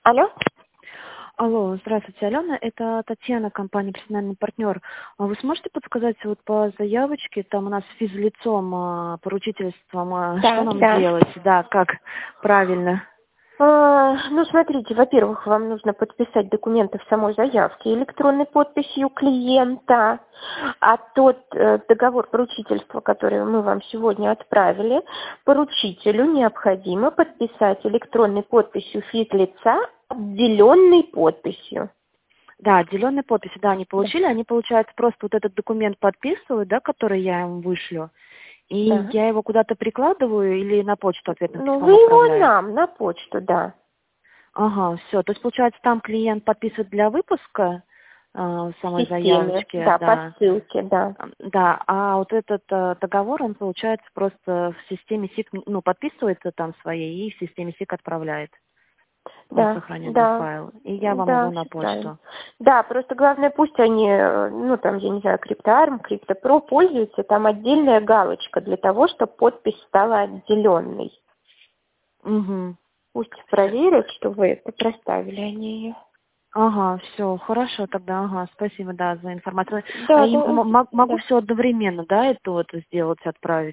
Алло? Алло, здравствуйте, Алена. Это Татьяна, компания «Персональный партнер». А вы сможете подсказать вот по заявочке, там у нас физлицом, поручительством, что Да, нам да. делать? Да, как правильно? Ну, смотрите, во-первых, вам нужно подписать документы в самой заявке электронной подписью клиента, а тот договор поручительства, который мы вам сегодня отправили, поручителю необходимо подписать электронной подписью физлица, отделенной подписью. Да, отделенные подписи, да, они Да. получили. Они, получается, просто вот этот документ подписывают, да, который я им вышлю. И Да. я его куда-то прикладываю или на почту ответным Ну, вы письмом его отправляю? нам на почту, да. Ага, все. То есть, получается, там клиент подписывает для выпуска в В самой системе, заявочке, да, по да. ссылке, да. Да, а вот этот договор, он, получается, просто в системе СИК, ну, подписывается там своей и в системе СИК отправляет Да, сохраненный да, файл. И я вам его да, на все правильно. почту. Да, просто главное, пусть они, ну, там, я не знаю, CryptoArm, CryptoPro пользуются, там отдельная галочка для того, чтобы подпись стала отделенной. Угу. Пусть проверят, что вы это проставили они ее. Ага, все, хорошо тогда, ага, спасибо, да, за информацию. А Да, и да, могу да. все одновременно, да, это вот сделать, отправить?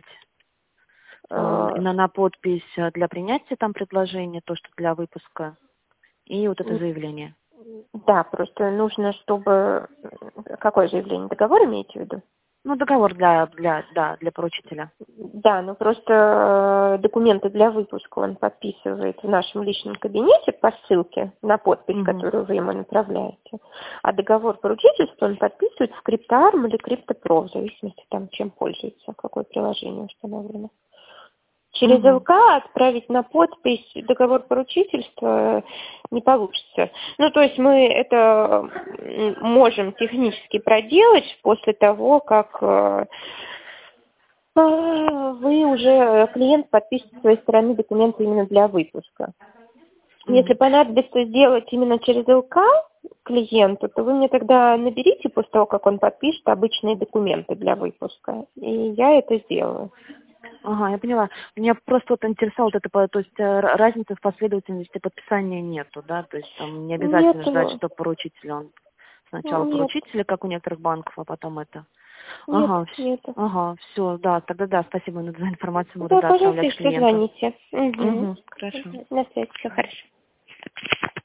Э, На подпись для принятия там предложения, то, что для выпуска, и вот это заявление. Да, просто нужно, чтобы... Какое заявление? Договор имеете в виду? Ну, договор для поручителя. Да, ну просто документы для выпуска он подписывает в нашем личном кабинете по ссылке на подпись, Угу. которую вы ему направляете. А договор поручительства он подписывает в CryptoArm или CryptoPro, в зависимости там, чем пользуется, какое приложение установлено. Через Угу. ЛК отправить на подпись договор поручительства не получится. Ну, то есть мы это можем технически проделать после того, как вы уже, клиент подпишет с своей стороны документы именно для выпуска. Если Угу. понадобится сделать именно через ЛК клиенту, то вы мне тогда наберите после того, как он подпишет обычные документы для выпуска. И я это сделаю. Ага, я поняла. Меня просто вот интересовало вот это, то есть разницы в последовательности подписания нету, да? То есть там не обязательно Нет, ждать, что поручитель, он сначала нет, поручитель, как у некоторых банков, а потом это. нет, нет. Ага, все, да, тогда да, спасибо за информацию, буду, Да, да, пожалуйста, отправлять если клиенту. звоните. Угу. Угу, хорошо. На связи, все хорошо.